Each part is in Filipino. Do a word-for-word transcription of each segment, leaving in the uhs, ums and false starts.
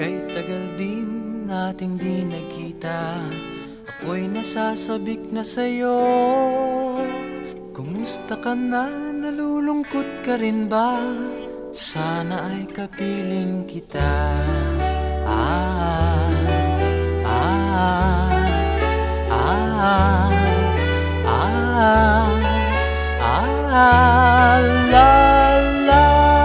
Kay tagal din nating di nagkita, ako'y nasasabik na sa'yo. Kumusta ka na? Nalulungkot ka rin ba? Sana ay kapiling kita. Ah, ah, ah, ah, ah, la, la.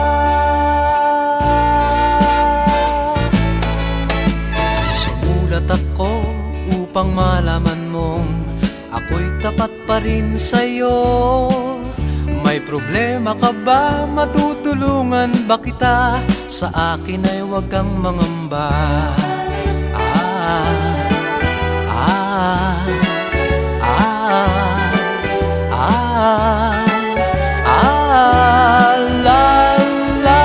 Sumulat ako upang malaman mong ako'y tapat pa rin sa'yo. May problema ka ba? Matutulungan ba kita? Sa akin ay huwag kang mangamba. Ah, ah, ah, ah, ah, la, la.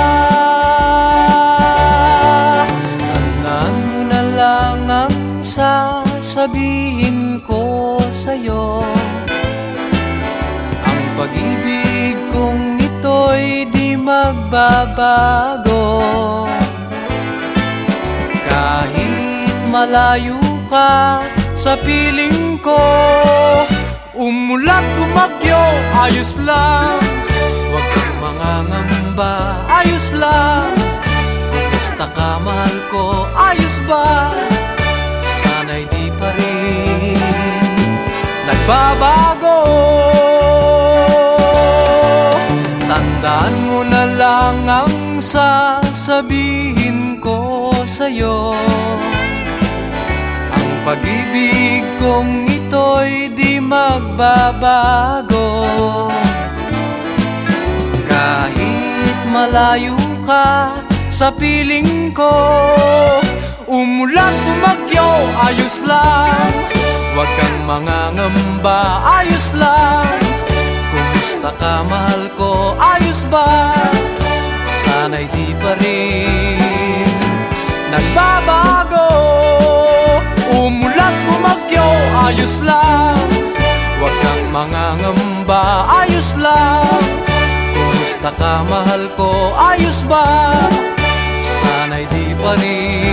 Tandaan mo na lang ang sasabihin ko sa'yo. Ang pag-ibig kong ito'y di magbabago. Kahit malayo ka sa piling ko, umulat bumagyo, ayos lang. Huwag kang mangangamba, ayos lang. Kumusta ka, mahal ko, ayos ba? Sana'y di pa rin nagbabago. Tandaan mo na lang ang sasabihin ko sa'yo. Ang pag-ibig kong ito'y di magbabago. Kahit malayo ka sa piling ko, umulan bumagyo, ayos lang. Huwag kang mangangamba, ayos lang. Kumusta ka, mahal ko, ayos ba? Sana'y di pa rin nagbabago. Umulat bumagyo, ayos lang. Huwag kang mangangamba, ayos lang. Kumusta ka, mahal ko, ayos ba? Sana'y di pa rin